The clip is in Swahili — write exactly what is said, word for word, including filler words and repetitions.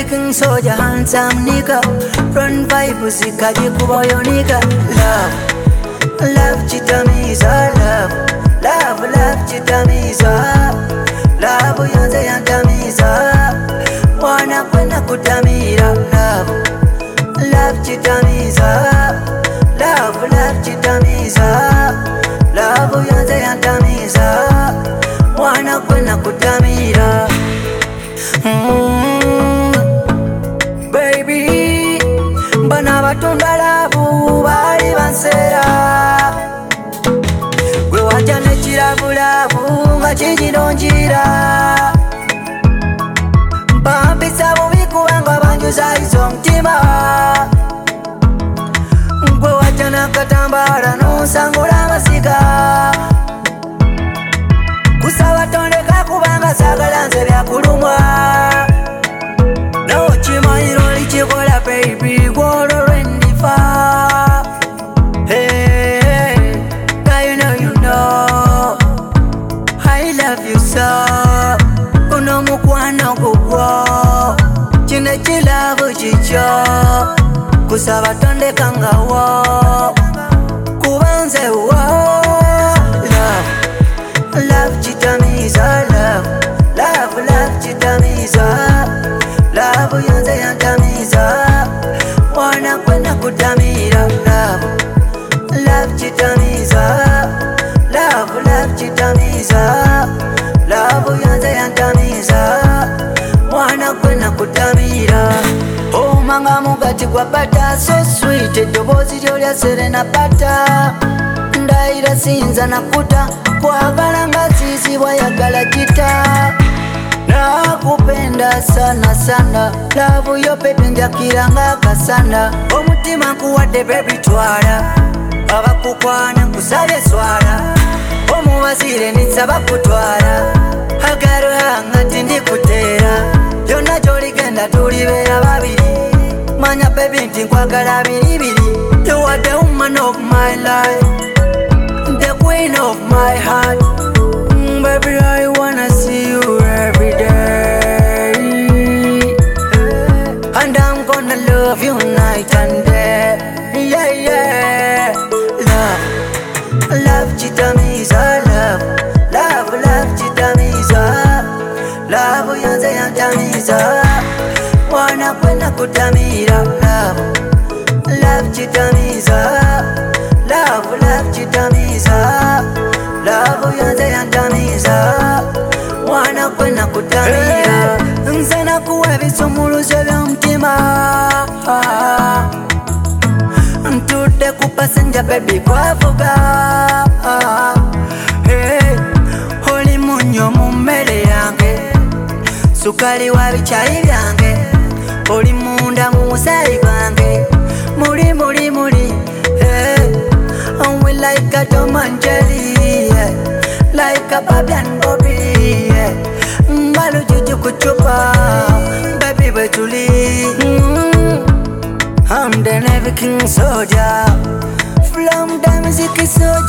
king soldier, handsome nigga. Run vibe, usikaje kuboyo nigga. Love, love chitamiza. Love, love, love chitamiza. Love yanze yantamiza. Mwana kwenda kutamira. Love, love chitamiza. Love, love chitamiza. Love yanze yantamiza. Mwana kwenda kutamira. Mm, baby, bana batunda labu bali bansera. Gwe wajja nekirabulabu nga kigironjira. Bampisa bubi kubanga banjuza izo omutima. Gwe wajja nakatambala nonsangula amasiga. Kusaba tondeka kubanga sagala nze byakulumwa. No chimanyiro lichikola baby gwolo lwendifa. Hey, hey, now you know you know I love you so. Uno mukwano gugwo kino ekilabu kikyo. Kusaba tondeka ngawo kuba nze wo. Love, love chitamiza. Love, love, love chitamiza. Love yanze yantamiza. Mwana kwenda kutamira. Love, love chitamiza. Love, love chitamiza. Love yanze yantamiza. Mwana kwenda kutamira. Oh manga mugati gwa bata so sweet. Eddoboozi lyo lya Serena Bata. Ndaira sinza nakuta kwagala nga zizibwa yagala gita. Nakupenda sana sana. Love yo baby njakiranga kasana. Omutima nkuwadde baby twala. Abakukwana kusabye swala. Omubazire nisaba kutwala. Agaruha ngati ndikuteera. Yonna gyoligenda tulibeera babiri. Manya baby nti nkwagala biribiri. You are the woman of my life, the queen of my heart. Mm, baby, I wanna see you every day. And I'm gonna love you night and day. Yeah, yeah. Love, love chitamiza. Love, love, love chitamiza. Love yanze yantamiza. Mwana kwenda kutamira. Love, love chitamiza. Love, love chitamiza. Love yanze yantamiza. Mwana kwenda kutamira. Nze nakuwa ebisumuluzo by'omutima. Ntudde ku passenger baby kwavuga. Hey, oli munyo mu mmere yange. Sukali wa bicayi byange. Oli munda mu musaayi gwange. Muli muli muli. Hey, and we like a Tom and Jerry, yeah. Like a Bobby and Bobby, yeah. Mbalu juju kuchupa, baby betuli. Mm, I'm the Navy King soldier, from the music soldier.